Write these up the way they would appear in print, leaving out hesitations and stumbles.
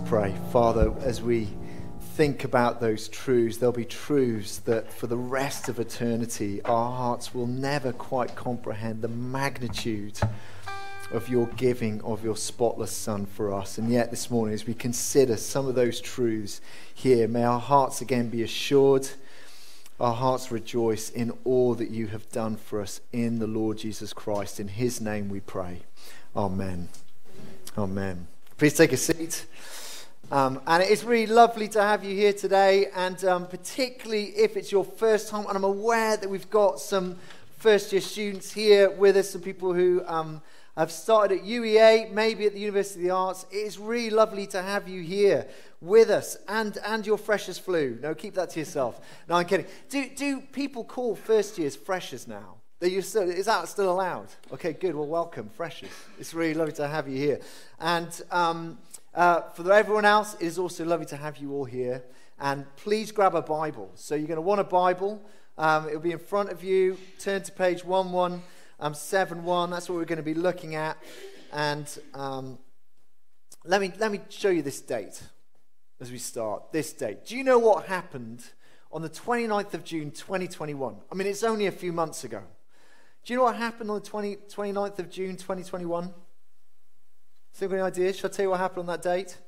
pray. Father, as we think about those truths, there'll be truths that for the rest of eternity, our hearts will never quite comprehend the magnitude of your giving of your spotless Son for us. And yet this morning, as we consider some of those truths here, may our hearts again be assured, our hearts rejoice in all that you have done for us in the Lord Jesus Christ. In his name we pray. Amen. Amen. Please take a seat. And it's really lovely to have you here today, and particularly if it's your first time, and I'm aware that we've got some first-year students here with us, some people who have started at UEA, maybe at the University of the Arts. It is really lovely to have you here with us, and your freshers flu. No, keep that to yourself. No, I'm kidding. Do people call first years freshers now? Is that still allowed? Okay, good. Well, welcome, freshers. It's really lovely to have you here. And for everyone else, it is also lovely to have you all here. And please grab a Bible. So you're going to want a Bible. It'll be in front of you. Turn to page 1171. That's what we're going to be looking at. And let me show you this date as we start. This date. Do you know what happened on the 29th of June 2021? I mean, it's only a few months ago. Do you know what happened on the 29th of June 2021? Think of any ideas? Shall I tell you what happened on that date?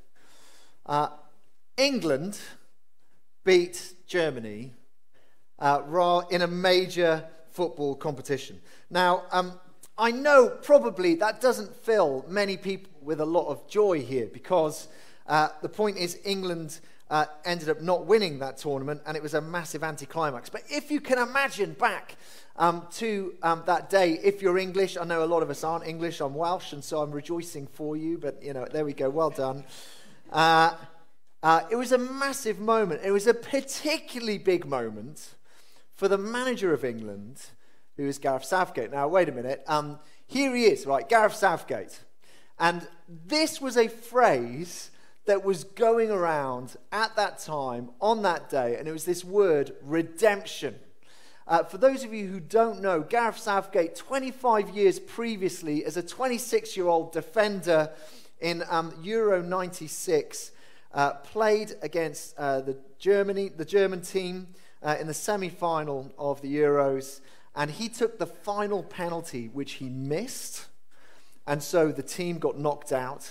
England beat Germany in a major football competition. Now, I know probably that doesn't fill many people with a lot of joy here, because the point is England ended up not winning that tournament, and it was a massive anticlimax. But if you can imagine back to that day, if you're English, I know a lot of us aren't English, I'm Welsh, and so I'm rejoicing for you, but there we go, well done. It was a massive moment. It was a particularly big moment for the manager of England, who is Gareth Southgate. Now, wait a minute, here he is, right, Gareth Southgate. And this was a phrase that was going around at that time, on that day, and it was this word, redemption. For those of you who don't know, Gareth Southgate, 25 years previously, as a 26-year-old defender in Euro 96, played against the German team in the semi-final of the Euros, and he took the final penalty, which he missed, and so the team got knocked out.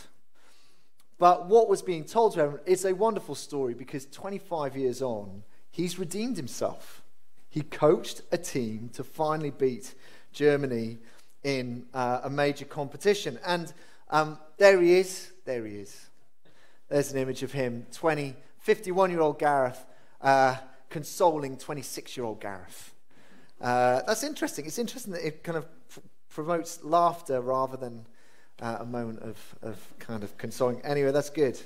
But what was being told to him is a wonderful story, because 25 years on, he's redeemed himself. He coached a team to finally beat Germany in a major competition. And there he is. There he is. There's an image of him, 51-year-old Gareth, consoling 26-year-old Gareth. That's interesting. It's interesting that it kind of promotes laughter rather than a moment of kind of consoling. Anyway, that's good.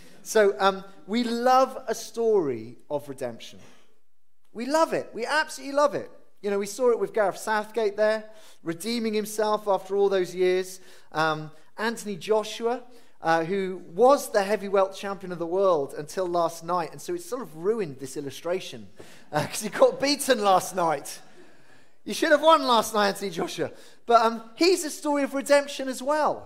So we love a story of redemption. We love it. We absolutely love it. We saw it with Gareth Southgate there, redeeming himself after all those years. Anthony Joshua, who was the heavyweight champion of the world until last night. And so it sort of ruined this illustration because he got beaten last night. You should have won last night, Anthony Joshua. But he's a story of redemption as well.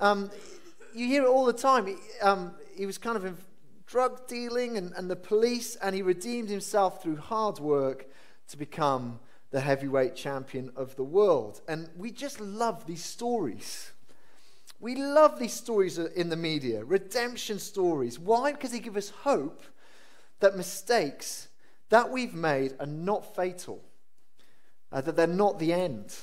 You hear it all the time. He was kind of in drug dealing and the police, and he redeemed himself through hard work to become the heavyweight champion of the world. And we just love these stories. We love these stories in the media, redemption stories. Why? Because they give us hope that mistakes that we've made are not fatal, that they're not the end.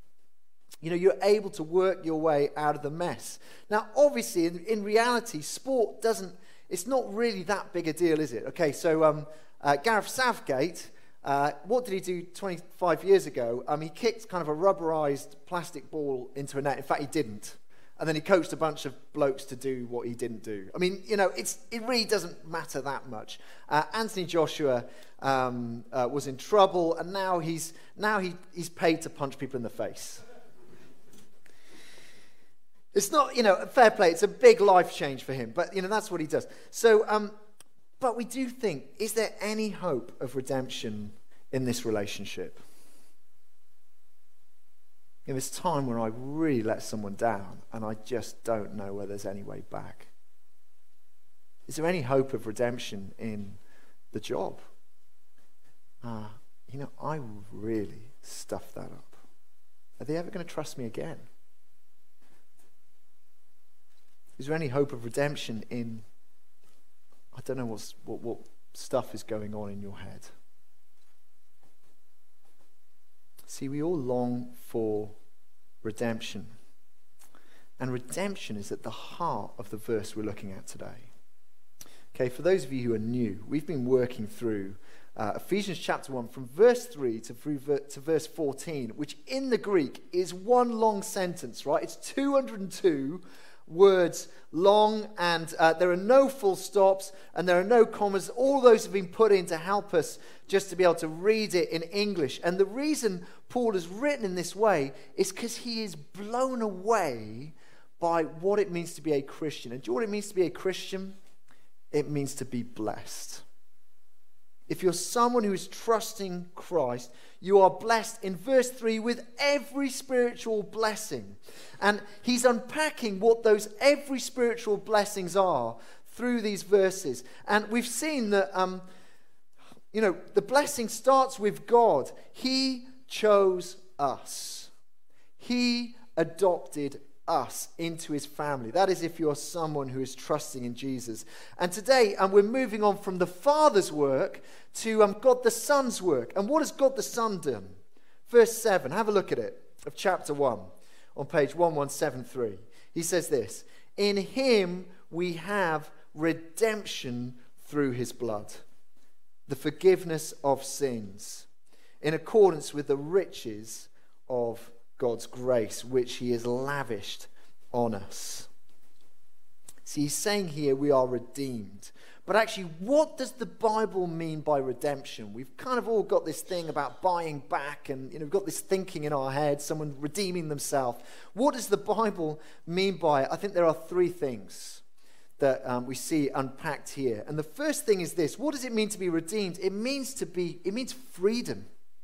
You're able to work your way out of the mess. Now, obviously, in reality, sport it's not really that big a deal, is it? Okay, so Gareth Southgate, what did he do 25 years ago? He kicked kind of a rubberized plastic ball into a net. In fact, he didn't. And then he coached a bunch of blokes to do what he didn't do. I mean, it really doesn't matter that much. Anthony Joshua was in trouble, and now he's paid to punch people in the face. It's not, fair play. It's a big life change for him, but that's what he does. So, but we do think, is there any hope of redemption in this relationship? In this time where I really let someone down, and I just don't know whether there's any way back. Is there any hope of redemption in the job? I really stuffed that up. Are they ever going to trust me again? Is there any hope of redemption in, I don't know what stuff is going on in your head? See, we all long for redemption. And redemption is at the heart of the verse we're looking at today. Okay, for those of you who are new, we've been working through Ephesians chapter 1 from verse 3 to verse 14, which in the Greek is one long sentence, right? It's 202 words long, and there are no full stops and there are no commas. All those have been put in to help us just to be able to read it in English. And the reason Paul has written in this way is because he is blown away by what it means to be a Christian. And do you know what it means to be a Christian? It means to be blessed. If you're someone who is trusting Christ, you are blessed in verse 3 with every spiritual blessing. And he's unpacking what those every spiritual blessings are through these verses. And we've seen that, the blessing starts with God. He chose us. He adopted us into his family. That is if you're someone who is trusting in Jesus. And today we're moving on from the Father's work to God the Son's work. And what has God the Son done? Verse 7, have a look at it, of chapter 1 on page 1173. He says this: in him we have redemption through his blood, the forgiveness of sins, in accordance with the riches of God's grace, which he has lavished on us. See, he's saying here we are redeemed. But actually, what does the Bible mean by redemption? We've kind of all got this thing about buying back, and we've got this thinking in our head, someone redeeming themselves. What does the Bible mean by it? I think there are three things that we see unpacked here. And the first thing is this: what does it mean to be redeemed? It means freedom.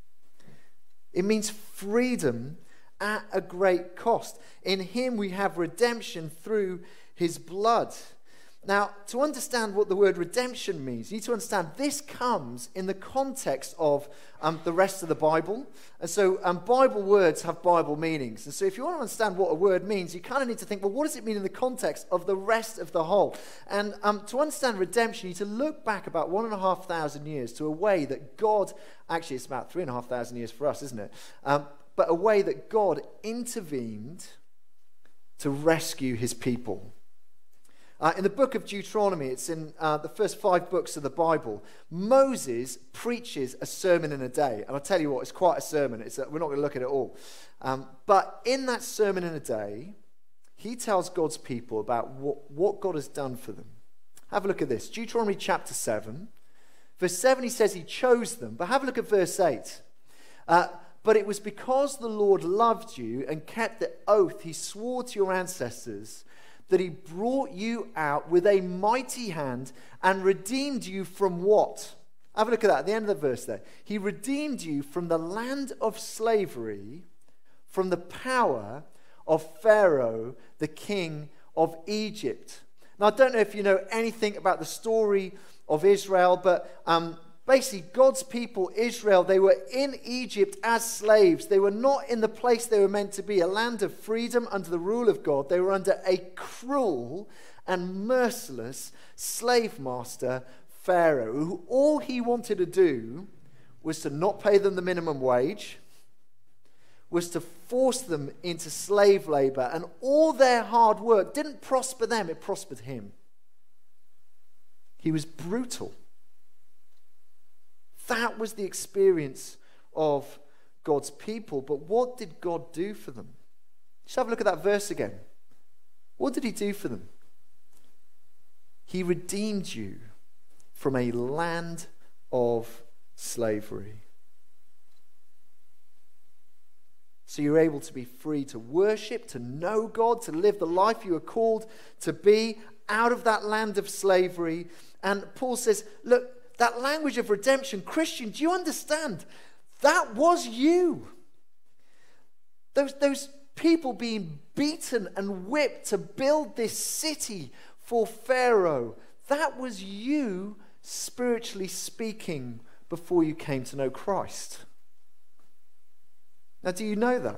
It means freedom at a great cost. In him we have redemption through his blood. Now, to understand what the word redemption means, you need to understand this comes in the context of the rest of the Bible. And so Bible words have Bible meanings. And so if you want to understand what a word means, you kind of need to think, well, what does it mean in the context of the rest of the whole? And to understand redemption, you need to look back about 1,500 years to a way that God, actually it's about 3,500 years for us, isn't it? But a way that God intervened to rescue his people. In the book of Deuteronomy, it's in the first 5 books of the Bible, Moses preaches a sermon in a day. And I'll tell you what, it's quite a sermon. We're not going to look at it all. But in that sermon in a day, he tells God's people about what God has done for them. Have a look at this. Deuteronomy chapter 7. Verse 7, he says he chose them. But have a look at verse 8. But it was because the Lord loved you and kept the oath he swore to your ancestors that he brought you out with a mighty hand and redeemed you from what? Have a look at that at the end of the verse there. He redeemed you from the land of slavery, from the power of Pharaoh, the king of Egypt. Now, I don't know if you know anything about the story of Israel, but basically, God's people, Israel, they were in Egypt as slaves. They were not in the place they were meant to be, a land of freedom under the rule of God. They were under a cruel and merciless slave master, Pharaoh, who all he wanted to do was to not pay them the minimum wage, was to force them into slave labor, and all their hard work didn't prosper them, it prospered him. He was brutal. That was the experience of God's people. But what did God do for them? Just have a look at that verse again. What did he do for them? He redeemed you from a land of slavery. So you're able to be free to worship, to know God, to live the life you were called to be out of that land of slavery. And Paul says, look, that language of redemption, Christian, do you understand? That was you. Those people being beaten and whipped to build this city for Pharaoh, That was you, spiritually speaking, before you came to know Christ. Now, do you know that?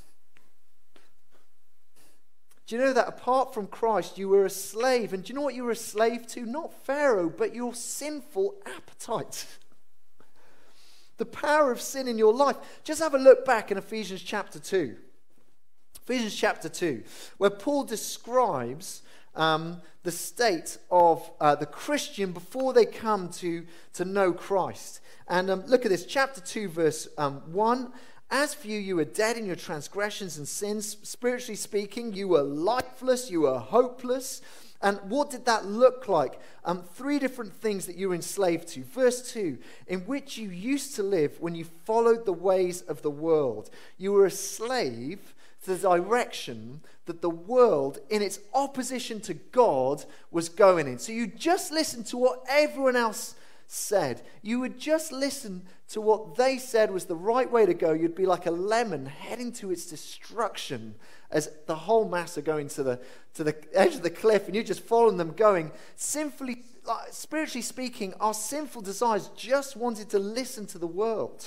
Do you know that apart from Christ, you were a slave? And do you know what you were a slave to? Not Pharaoh, but your sinful appetite. The power of sin in your life. Just have a look back in Ephesians chapter 2. Ephesians chapter 2, where Paul describes the state of the Christian before they come to know Christ. And look at this, chapter 2, verse 1. As for you, you were dead in your transgressions and sins. Spiritually speaking, you were lifeless, you were hopeless. And what did that look like? 3 different things that you were enslaved to. Verse 2, in which you used to live when you followed the ways of the world. You were a slave to the direction that the world, in its opposition to God, was going in. So you just listened to what everyone else said. You would just listen to what they said was the right way to go. You'd be like a lemon heading to its destruction as the whole mass are going to the edge of the cliff, and you're just following them going. Spiritually speaking, our sinful desires just wanted to listen to the world.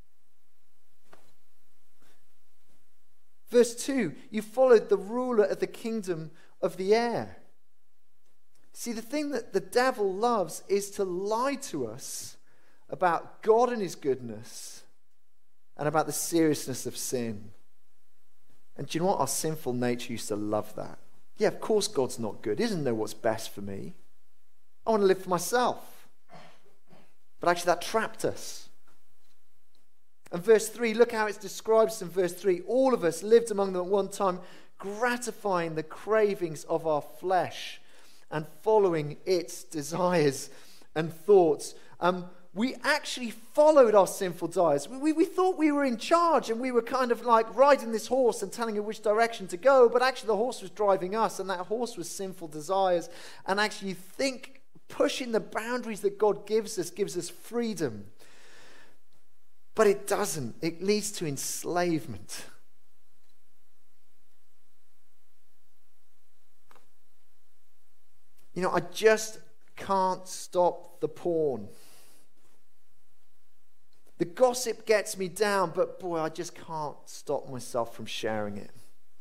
Verse 2, you followed the ruler of the kingdom of the air. See, the thing that the devil loves is to lie to us about God and his goodness and about the seriousness of sin. And do you know what? Our sinful nature used to love that. Yeah, of course God's not good. He doesn't know what's best for me. I want to live for myself. But actually that trapped us. And verse 3, look how it describes in verse 3. All of us lived among them at one time, gratifying the cravings of our flesh and following its desires and thoughts. We actually followed our sinful desires. We thought we were in charge, and we were kind of like riding this horse and telling it which direction to go, but actually the horse was driving us, and that horse was sinful desires. And actually you think pushing the boundaries that God gives us freedom. But it doesn't. It leads to enslavement. You know, I just can't stop the porn. The gossip gets me down, but boy, I just can't stop myself from sharing it.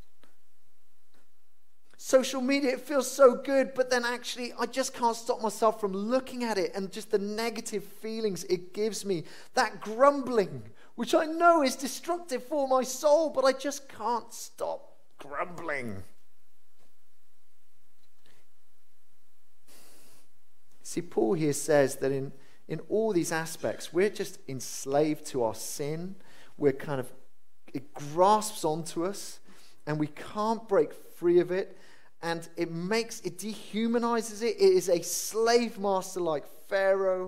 Social media, it feels so good, but then actually I just can't stop myself from looking at it and just the negative feelings it gives me. That grumbling, which I know is destructive for my soul, but I just can't stop grumbling. See, Paul here says that in all these aspects, we're just enslaved to our sin. It grasps onto us, and we can't break free of it. And it dehumanizes it. It is a slave master like Pharaoh.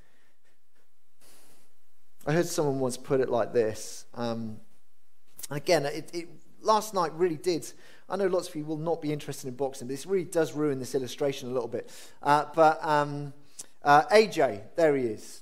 I heard someone once put it like this. Again, it last night really did. I know lots of you will not be interested in boxing, but this really does ruin this illustration a little bit. But AJ, there he is.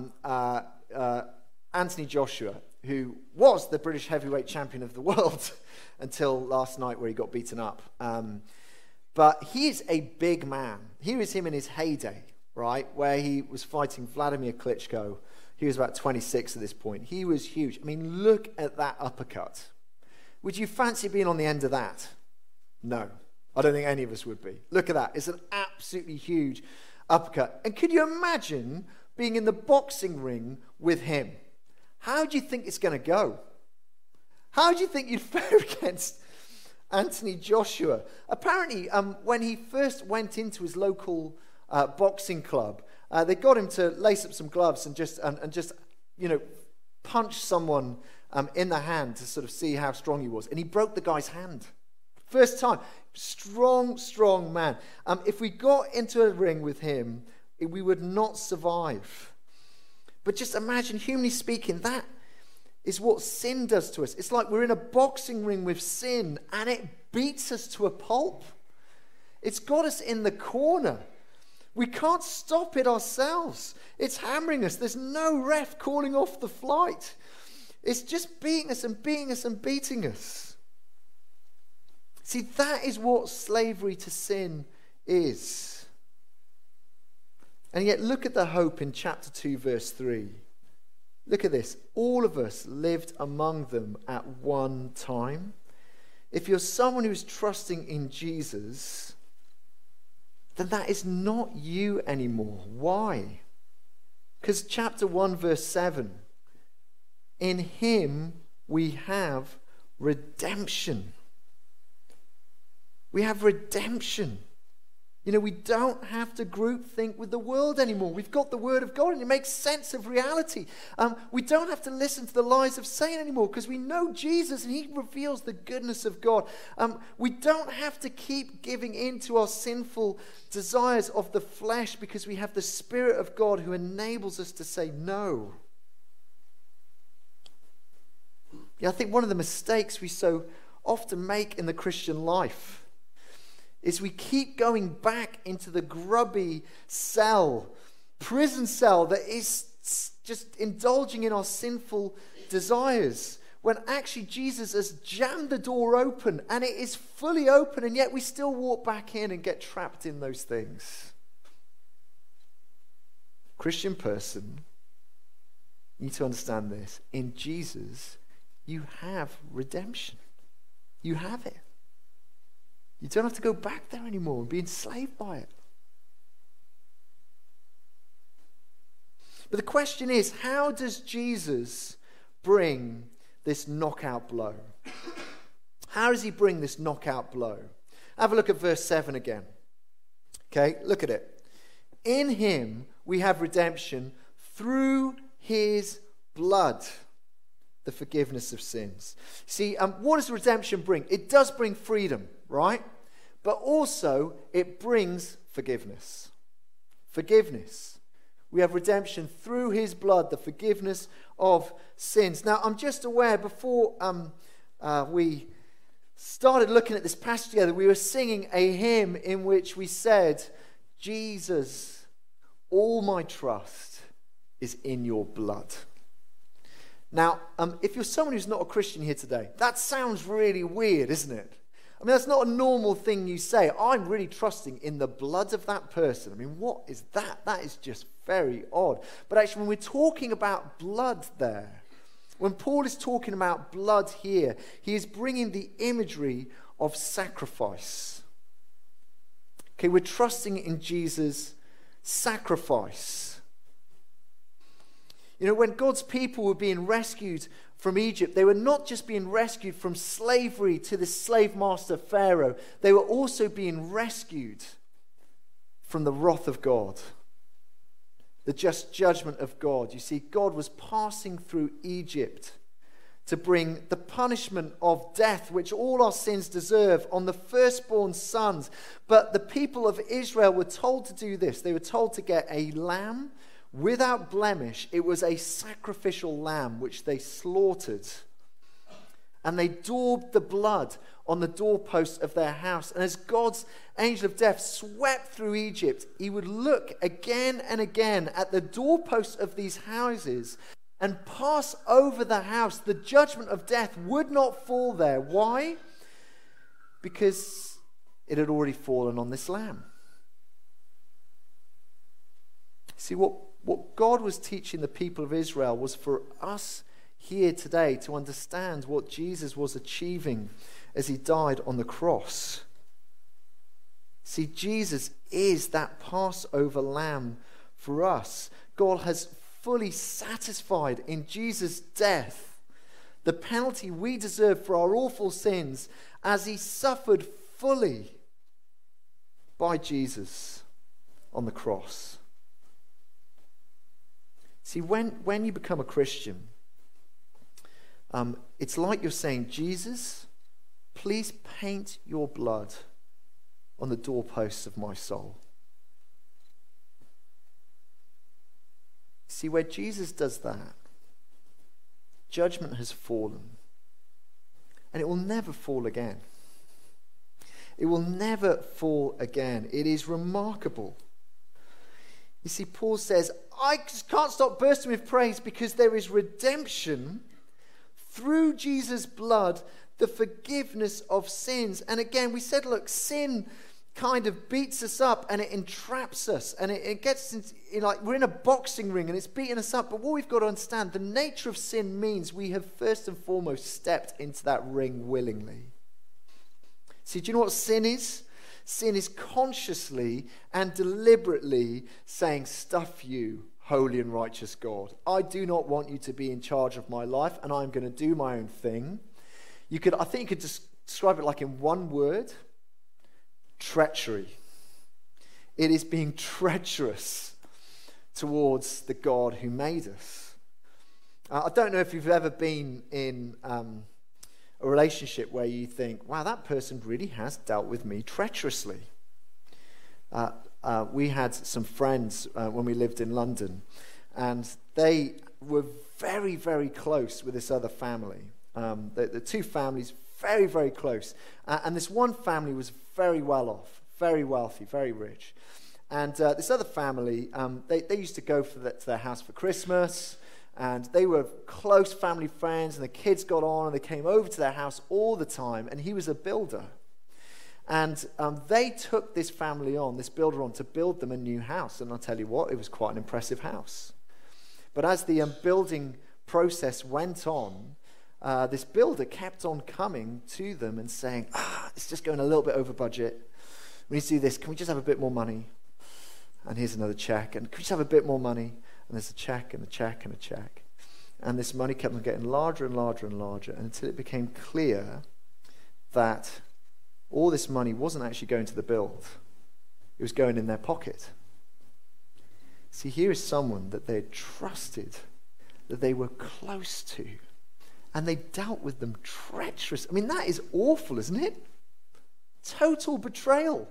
Anthony Joshua, who was the British heavyweight champion of the world until last night where he got beaten up. But he is a big man. Here is him in his heyday, right, where he was fighting Vladimir Klitschko. He was about 26 at this point. He was huge. I mean, look at that uppercut. Would you fancy being on the end of that? No. I don't think any of us would be. Look at that. It's an absolutely huge uppercut. And could you imagine being in the boxing ring with him? How do you think it's going to go? How do you think you'd fare against Anthony Joshua? Apparently, when he first went into his local boxing club, they got him to lace up some gloves and just punch someone in the hand to sort of see how strong he was. And he broke the guy's hand. First time. Strong man. If we got into a ring with him, we would not survive. But just imagine, humanly speaking, that is what sin does to us. It's like we're in a boxing ring with sin, and it beats us to a pulp. It's got us in the corner. We can't stop it ourselves. It's hammering us. There's no ref calling off the flight. It's just beating us and beating us and beating us. See, that is what slavery to sin is. And yet look at the hope in chapter 2, verse 3. Look at this. All of us lived among them at one time. If you're someone who's trusting in Jesus, then that is not you anymore. Why? Because chapter 1, verse 7, in him we have redemption. We have redemption. You know, we don't have to group think with the world anymore. We've got the word of God and it makes sense of reality. We don't have to listen to the lies of Satan anymore because we know Jesus and he reveals the goodness of God. We don't have to keep giving in to our sinful desires of the flesh because we have the Spirit of God who enables us to say no. Yeah, I think one of the mistakes we so often make in the Christian life is we keep going back into the grubby cell, prison cell that is just indulging in our sinful desires, when actually Jesus has jammed the door open and it is fully open, and yet we still walk back in and get trapped in those things. Christian person, you need to understand this. In Jesus, you have redemption. You have it. You don't have to go back there anymore and be enslaved by it. But the question is, how does Jesus bring this knockout blow? How does he bring this knockout blow? Have a look at verse 7 again. Okay, look at it. In him we have redemption through his blood, the forgiveness of sins. See, what does redemption bring? It does bring freedom, right? But also, it brings forgiveness. Forgiveness. We have redemption through his blood, the forgiveness of sins. Now, I'm just aware, before we started looking at this passage together, we were singing a hymn in which we said, Jesus, all my trust is in your blood. Now, if you're someone who's not a Christian here today, that sounds really weird, isn't it? I mean, that's not a normal thing you say. I'm really trusting in the blood of that person. I mean, what is that? That is just very odd. But actually, when we're talking about blood there, when Paul is talking about blood here, he is bringing the imagery of sacrifice. Okay, we're trusting in Jesus' sacrifice. You know, when God's people were being rescued from Egypt, they were not just being rescued from slavery to the slave master Pharaoh, they were also being rescued from the wrath of God, the just judgment of God. You see, God was passing through Egypt to bring the punishment of death, which all our sins deserve, on the firstborn sons. But the people of Israel were told to do this. They were told to get a lamb without blemish. It was a sacrificial lamb which they slaughtered. And they daubed the blood on the doorpost of their house. And as God's angel of death swept through Egypt, he would look again and again at the doorposts of these houses and pass over the house. The judgment of death would not fall there. Why? Because it had already fallen on this lamb. See, what God was teaching the people of Israel was for us here today to understand what Jesus was achieving as he died on the cross. See, Jesus is that Passover lamb for us. God has fully satisfied in Jesus' death the penalty we deserve for our awful sins, as he suffered fully by Jesus on the cross. See, when you become a Christian, it's like you're saying, Jesus, please paint your blood on the doorposts of my soul. See, where Jesus does that, judgment has fallen. And it will never fall again. It will never fall again. It is remarkable. You see, Paul says, I just can't stop bursting with praise because there is redemption through Jesus' blood, the forgiveness of sins. And again, we said, look, sin kind of beats us up and it entraps us, and it gets like we're in a boxing ring and it's beating us up. But what we've got to understand, the nature of sin means we have first and foremost stepped into that ring willingly. See, do you know what sin is? Sin is consciously and deliberately saying, stuff you, holy and righteous God. I do not want you to be in charge of my life, and I'm going to do my own thing. I think you could describe it like in one word: treachery. It is being treacherous towards the God who made us. I don't know if you've ever been in a relationship where you think, wow, that person really has dealt with me treacherously. We had some friends when we lived in London, and they were very, very close with this other family. The two families, very, very close. And this one family was very well off, very wealthy, very rich. And this other family, they used to go to their house for Christmas, and they were close family friends, and the kids got on, and they came over to their house all the time, and he was a builder. And they took this family on, this builder on, to build them a new house. And I'll tell you what, it was quite an impressive house. But as the building process went on, this builder kept on coming to them and saying, it's just going a little bit over budget. We need to do this. Can we just have a bit more money? And here's another check. And can we just have a bit more money? And there's a check and a check and a check. And this money kept on getting larger and larger and larger until it became clear that all this money wasn't actually going to the build. It was going in their pocket. See, here is someone that they had trusted, that they were close to, and they dealt with them treacherous. I mean, that is awful, isn't it? Total betrayal.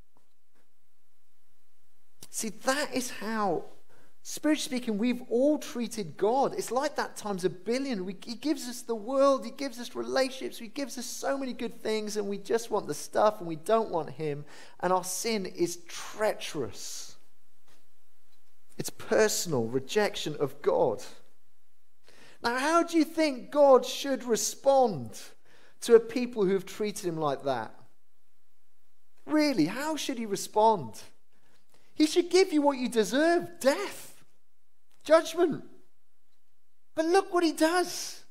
See, that is how, spiritually speaking, we've all treated God. It's like that times a billion. He gives us the world, he gives us relationships, he gives us so many good things, and we just want the stuff and we don't want him. And our sin is treacherous. It's personal rejection of God. Now, how do you think God should respond to a people who have treated him like that? Really, how should he respond? He should give you what you deserve: death, judgment. But look what he does.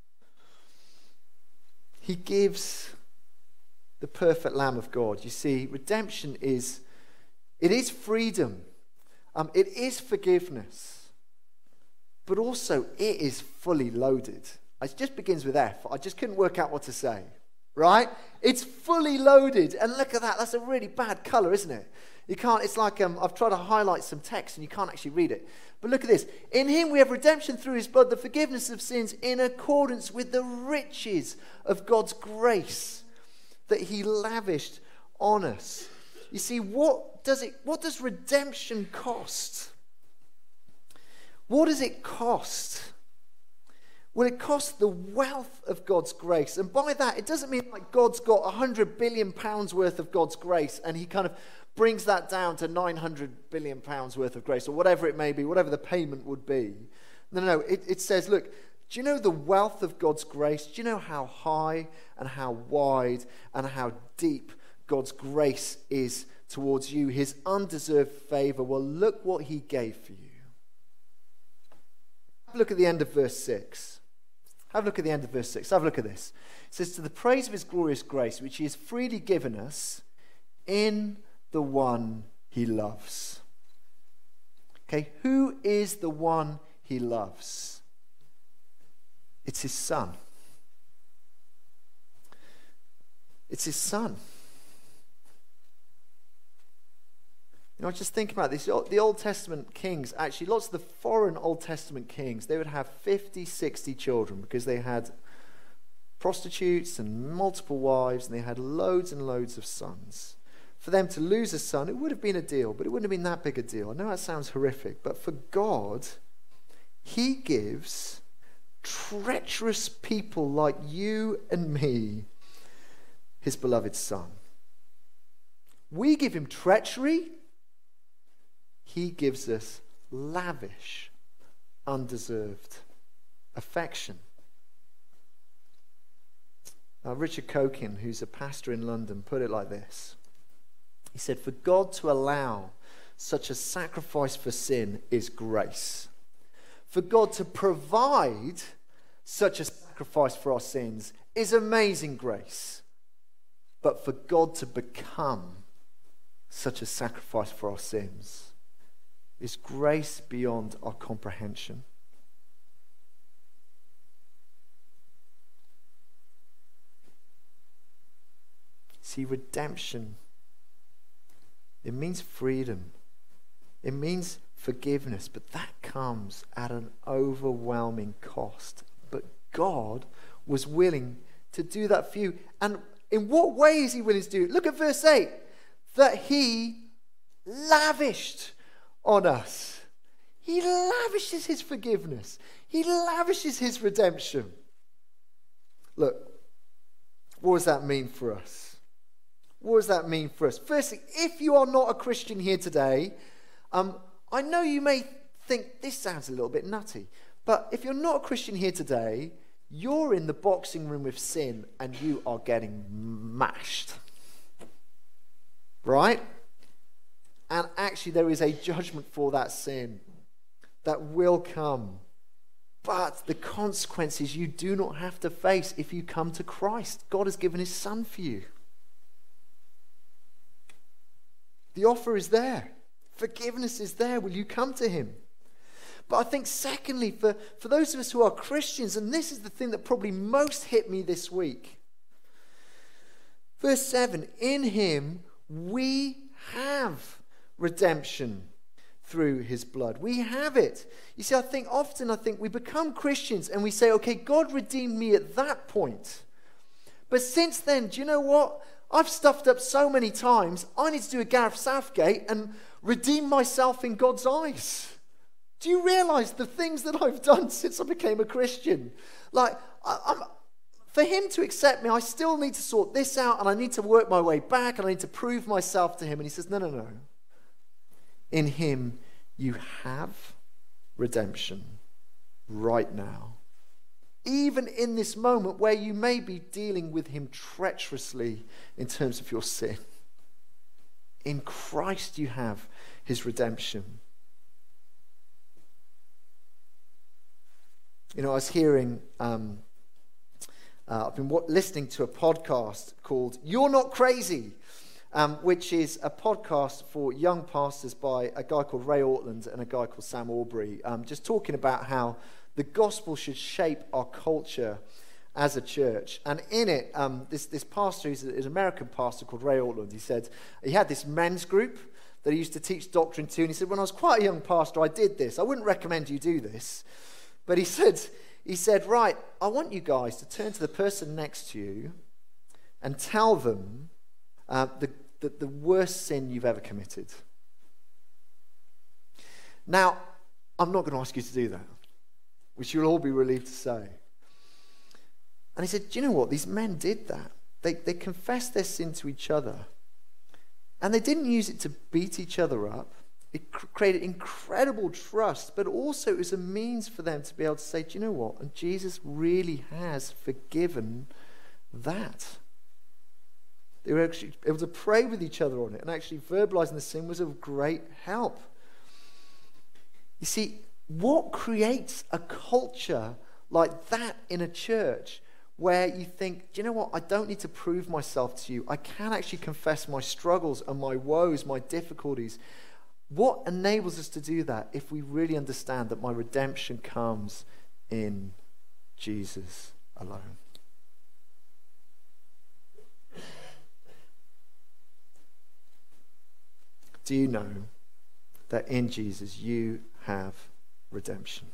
He gives the perfect Lamb of God. You see, redemption is freedom. It is forgiveness. But also, it is fully loaded. It just begins with F. I just couldn't work out what to say. Right? It's fully loaded. And look at that. That's a really bad colour, isn't it? You can't, it's like I've tried to highlight some text and you can't actually read it. But look at this. In him we have redemption through his blood, the forgiveness of sins, in accordance with the riches of God's grace that he lavished on us. You see, what does redemption cost? What does it cost? Well, it costs the wealth of God's grace. And by that, it doesn't mean like God's got 100 billion pounds worth of God's grace and he kind of brings that down to 900 billion pounds worth of grace, or whatever it may be, whatever the payment would be. No. It says, look, do you know the wealth of God's grace? Do you know how high and how wide and how deep God's grace is towards you? His undeserved favor. Well, look what he gave for you. Look at the end of verse 6. Have a look at the end of verse 6. Have a look at this. It says, to the praise of his glorious grace, which he has freely given us in the one he loves. Okay, who is the one he loves? It's his son. It's his son. You know, I was just thinking about this. The Old Testament kings, actually, lots of the foreign Old Testament kings, they would have 50, 60 children because they had prostitutes and multiple wives, and they had loads and loads of sons. For them to lose a son, it would have been a deal, but it wouldn't have been that big a deal. I know that sounds horrific, but for God, he gives treacherous people like you and me his beloved son. We give him treachery. He gives us lavish, undeserved affection. Richard Cokin, who's a pastor in London, put it like this. He said, for God to allow such a sacrifice for sin is grace. For God to provide such a sacrifice for our sins is amazing grace. But for God to become such a sacrifice for our sins is grace beyond our comprehension. See, redemption, it means freedom. It means forgiveness, but that comes at an overwhelming cost. But God was willing to do that for you. And in what way is he willing to do it? Look at verse 8. That he lavished on us. He lavishes his forgiveness. He lavishes his redemption. Look, what does that mean for us? What does that mean for us? Firstly, if you are not a Christian here today, I know you may think this sounds a little bit nutty, but if you're not a Christian here today, you're in the boxing room with sin and you are getting mashed. Right? And actually there is a judgment for that sin that will come. But the consequences you do not have to face if you come to Christ. God has given his Son for you. The offer is there. Forgiveness is there. Will you come to him? But I think secondly, for those of us who are Christians, and this is the thing that probably most hit me this week. Verse 7, in him we have redemption through his blood. We have it. You see, I think we become Christians and we say, okay, God redeemed me at that point. But since then, do you know what? I've stuffed up so many times, I need to do a Gareth Southgate and redeem myself in God's eyes. Do you realize the things that I've done since I became a Christian? Like, for him to accept me, I still need to sort this out, and I need to work my way back, and I need to prove myself to him. And he says, no. In him, you have redemption right now. Even in this moment where you may be dealing with him treacherously in terms of your sin. In Christ you have his redemption. You know, I was hearing, I've been listening to a podcast called You're Not Crazy, which is a podcast for young pastors by a guy called Ray Ortland and a guy called Sam Aubrey, just talking about how the gospel should shape our culture as a church. And in it, this pastor, who's an American pastor called Ray Ortland, he said he had this men's group that he used to teach doctrine to. And he said, when I was quite a young pastor, I did this. I wouldn't recommend you do this. But he said, right, I want you guys to turn to the person next to you and tell them the worst sin you've ever committed. Now, I'm not going to ask you to do that, which you'll all be relieved to say. And he said, do you know what? These men did that. They confessed their sin to each other. And they didn't use it to beat each other up. It created incredible trust, but also it was a means for them to be able to say, do you know what? And Jesus really has forgiven that. They were actually able to pray with each other on it, and actually verbalizing the sin was of great help. You see, what creates a culture like that in a church where you think, do you know what? I don't need to prove myself to you. I can actually confess my struggles and my woes, my difficulties. What enables us to do that if we really understand that my redemption comes in Jesus alone? Do you know that in Jesus you have redemption?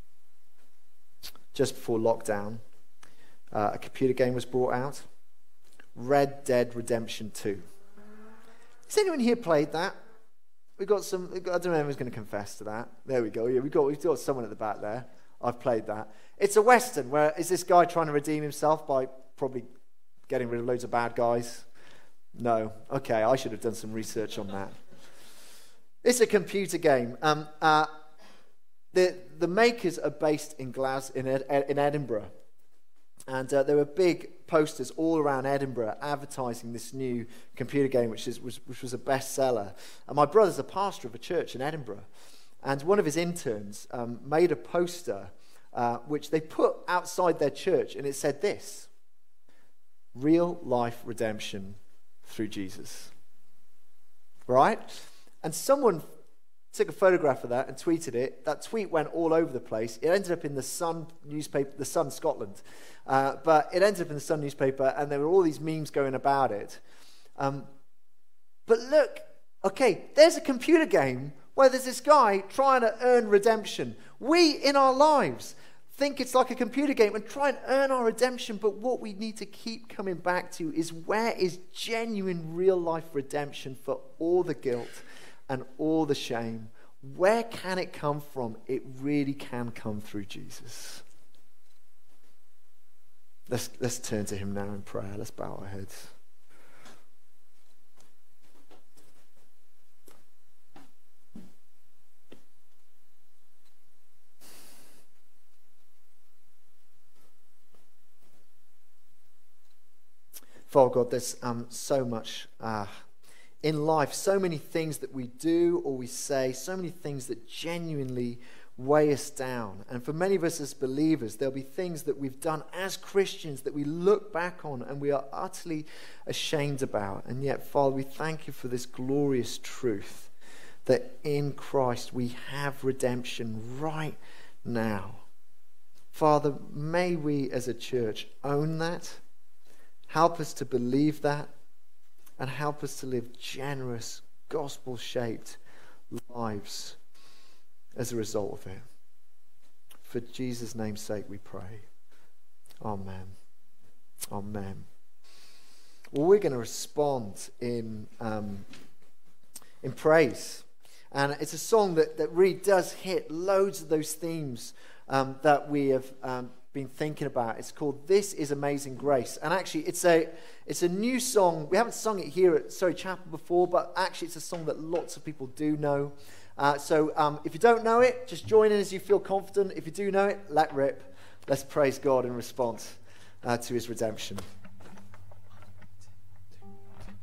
Just before lockdown, a computer game was brought out, Red Dead Redemption 2. Has anyone here played that? I don't know if anyone's going to confess to that. There we go. Yeah, we've got someone at the back there. I've played that. It's a Western where is this guy trying to redeem himself by probably getting rid of loads of bad guys? No. Okay, I should have done some research on that. It's a computer game. The makers are based in Edinburgh. And there were big posters all around Edinburgh advertising this new computer game, which was a bestseller. And my brother's a pastor of a church in Edinburgh. And one of his interns made a poster which they put outside their church, and it said this: real life redemption through Jesus. Right? And someone took a photograph of that and tweeted it. That tweet went all over the place. It ended up in the Sun newspaper, the Sun Scotland. But it ended up in the Sun newspaper, and there were all these memes going about it. But look, okay, there's a computer game where there's this guy trying to earn redemption. We, in our lives, think it's like a computer game and try and earn our redemption, but what we need to keep coming back to is, where is genuine real-life redemption for all the guilt and all the shame? Where can it come from? It really can come through Jesus. Let's turn to him now in prayer. Let's bow our heads. Father God, there's so much in life, so many things that we do or we say, so many things that genuinely weigh us down. And for many of us as believers, there'll be things that we've done as Christians that we look back on and we are utterly ashamed about. And yet, Father, we thank you for this glorious truth that in Christ we have redemption right now. Father, may we as a church own that. Help us to believe that, and help us to live generous, gospel-shaped lives as a result of it. For Jesus' name's sake we pray. Amen. Amen. Well, we're going to respond in praise. And it's a song that really does hit loads of those themes that we have been thinking about. It's called This Is Amazing Grace. And actually, it's a new song. We haven't sung it here at Surrey Chapel before, but actually it's a song that lots of people do know. So if you don't know it, just join in as you feel confident. If you do know it, let rip. Let's praise God in response to his redemption.